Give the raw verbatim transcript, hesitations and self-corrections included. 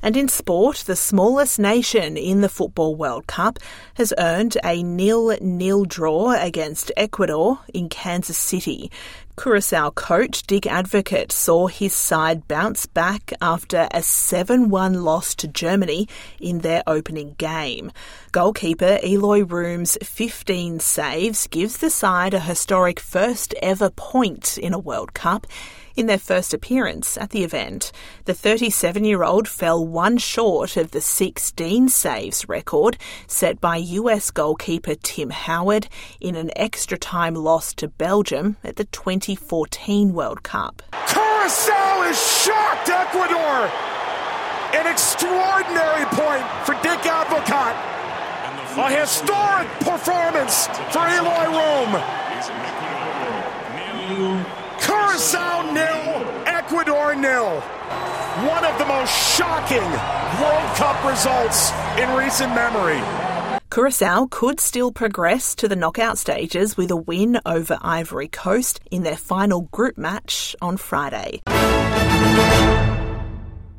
And in sport, the smallest nation in the Football World Cup has earned a nil-nil draw against Ecuador in Kansas City. Curaçao coach Dick Advocaat saw his side bounce back after a seven one loss to Germany in their opening game. Goalkeeper Eloy Room's fifteen saves gives the side a historic first ever point in a World Cup. In their first appearance at the event, the thirty-seven-year-old fell one short of the sixteen saves record set by U S goalkeeper Tim Howard in an extra-time loss to Belgium at the twenty fourteen World Cup. Curaçao has shocked Ecuador! An extraordinary point for Dick Advocaat. A historic performance for Eloy Room. Curaçao nil, Ecuador nil. One of the most shocking World Cup results in recent memory. Curaçao could still progress to the knockout stages with a win over Ivory Coast in their final group match on Friday.